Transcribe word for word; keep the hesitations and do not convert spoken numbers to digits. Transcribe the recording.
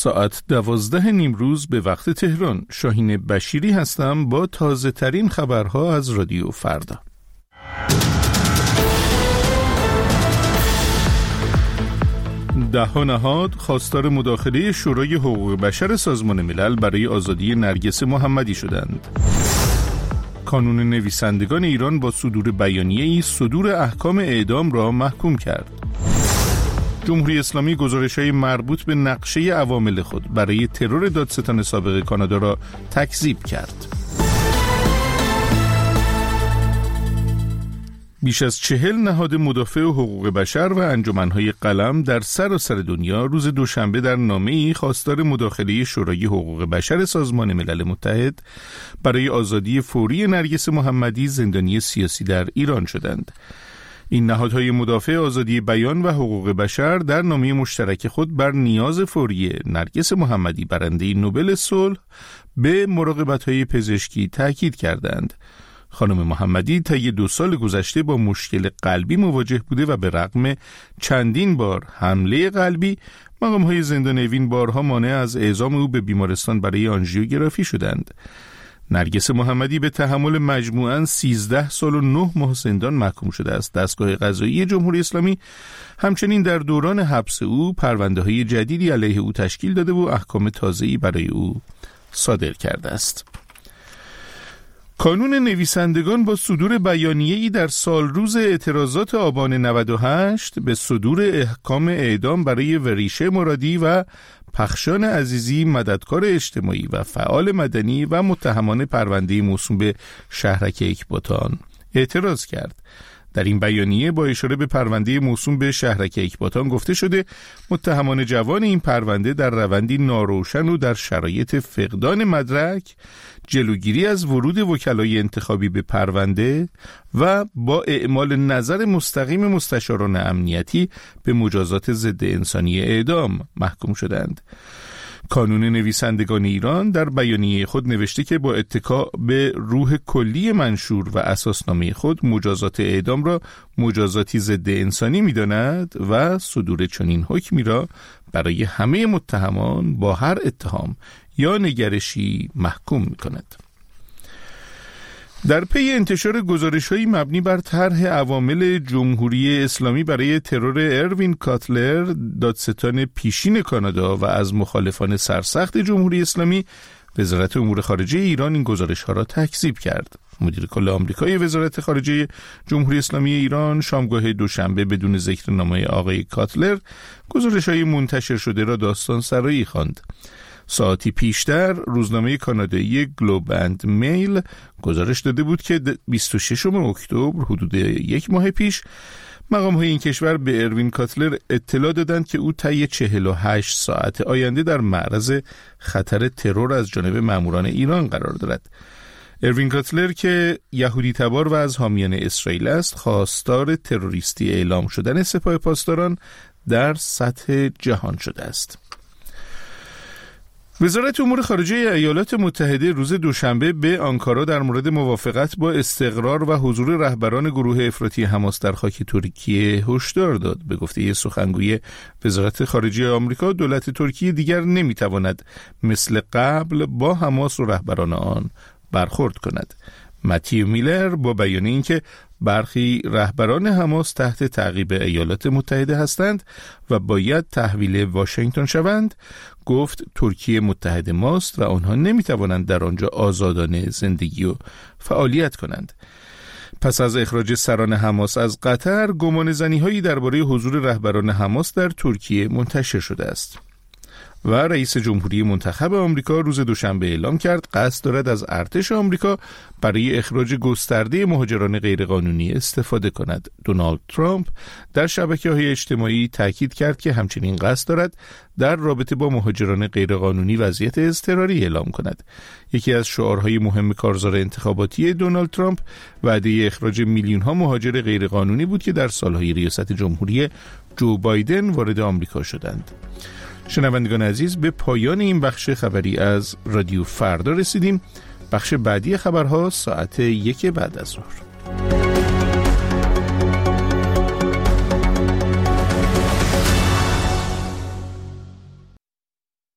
ساعت دوازده نیمروز به وقت تهران. شاهین بشیری هستم با تازه ترین خبرها از رادیو فردا. ده نهاد خواستار مداخله شورای حقوق بشر سازمان ملل برای آزادی نرگس محمدی شدند. کانون نویسندگان ایران با صدور بیانیه‌ای صدور احکام اعدام را محکوم کرد. جمهوری اسلامی گزارش‌های مربوط به نقشه عوامل خود برای ترور دادستان سابق کانادا را تکذیب کرد. بیش از چهل نهاد مدافع حقوق بشر و انجمن‌های قلم در سراسر دنیا روز دوشنبه در نامه‌ای خواستار مداخله شورای حقوق بشر سازمان ملل متحد برای آزادی فوری نرگس محمدی زندانی سیاسی در ایران شدند. این نهادهای مدافع آزادی بیان و حقوق بشر در نامه مشترک خود بر نیاز فوری نرگس محمدی برنده نوبل صلح به مراقبت‌های پزشکی تاکید کردند. خانم محمدی طی دو سال گذشته با مشکل قلبی مواجه بوده و به رغم چندین بار حمله قلبی مقام‌های زندان اوین بارها مانع از اعزام او به بیمارستان برای آنژیوگرافی شدند. نرگس محمدی به تحمل مجموعاً سیزده سال و نه ماه زندان محکوم شده است. دستگاه قضایی جمهوری اسلامی همچنین در دوران حبس او پرونده‌های جدیدی علیه او تشکیل داده و احکام تازه‌ای برای او صادر کرده است. کانون نویسندگان با صدور بیانیه‌ای در سالروز اعتراضات آبان نود و هشت به صدور احکام اعدام برای وریشه مرادی و پخشان عزیزی مددکار اجتماعی و فعال مدنی و متهمان پرونده موسوم به شهرک اکباتان اعتراض کرد. در این بیانیه با اشاره به پرونده موسوم به شهرک اکباتان گفته شده متهمان جوان این پرونده در روندی ناروشن و در شرایط فقدان مدرک، جلوگیری از ورود وکلای انتخابی به پرونده و با اعمال نظر مستقیم مستشاران امنیتی به مجازات ضد انسانی اعدام محکوم شدند. کانون نویسندگان ایران در بیانیه خود نوشته که با اتکا به روح کلی منشور و اساسنامه خود مجازات اعدام را مجازاتی ضد انسانی می‌داند و صدور چنین حکمی را برای همه متهمان با هر اتهام یا نگرشی محکوم می‌کند. در پی انتشار گزارش‌های مبنی بر طرح عوامل جمهوری اسلامی برای ترور اروین کاتلر، دادستان پیشین کانادا و از مخالفان سرسخت جمهوری اسلامی، وزارت امور خارجه ایران این گزارش‌ها را تکذیب کرد. مدیر کل آمریکای وزارت خارجه جمهوری اسلامی ایران شامگاه دوشنبه بدون ذکر نام آقای کاتلر گزارش‌های منتشر شده را داستان سرایی خواند. ساعتی پیشتر روزنامه کانادایی گلوب اند میل گزارش داده بود که بیست و ششم اکتبر حدود یک ماه پیش مقام‌های این کشور به اروین کاتلر اطلاع دادند که او طی چهل و هشت ساعت آینده در معرض خطر ترور از جانب ماموران ایران قرار دارد. اروین کاتلر که یهودی تبار و از حامیان اسرائیل است، خواستار تروریستی اعلام شدن سپاه پاسداران در سطح جهان شده است. وزارت امور خارجه ایالات متحده روز دوشنبه به آنکارا در مورد موافقت با استقرار و حضور رهبران گروه افراطی حماس در خاک ترکیه هشدار داد. به گفته سخنگوی وزارت خارجه آمریکا، دولت ترکیه دیگر نمیتواند مثل قبل با حماس و رهبران آن برخورد کند. متیو میلر با بیان اینکه برخی رهبران حماس تحت تعقیب ایالات متحده هستند و باید تحویل واشنگتن شوند، گفت ترکیه متحد ماست و آنها نمیتوانند در آنجا آزادانه زندگی و فعالیت کنند. پس از اخراج سران حماس از قطر، گمانه‌زنی‌هایی درباره حضور رهبران حماس در ترکیه منتشر شده است. و رئیس جمهوری منتخب آمریکا روز دوشنبه اعلام کرد قصد دارد از ارتش آمریکا برای اخراج گسترده مهاجران غیرقانونی استفاده کند. دونالد ترامپ در شبکه‌های اجتماعی تاکید کرد که همچنین قصد دارد در رابطه با مهاجران غیرقانونی وضعیت اضطراری اعلام کند. یکی از شعارهای مهم کارزار انتخاباتی دونالد ترامپ وعده اخراج میلیون‌ها مهاجر غیرقانونی بود که در سالهای ریاست جمهوری جو بایدن وارد آمریکا شدند. شنوندگان عزیز، به پایان این بخش خبری از رادیو فردا رسیدیم. بخش بعدی خبرها ساعت یک بعد از ظهر.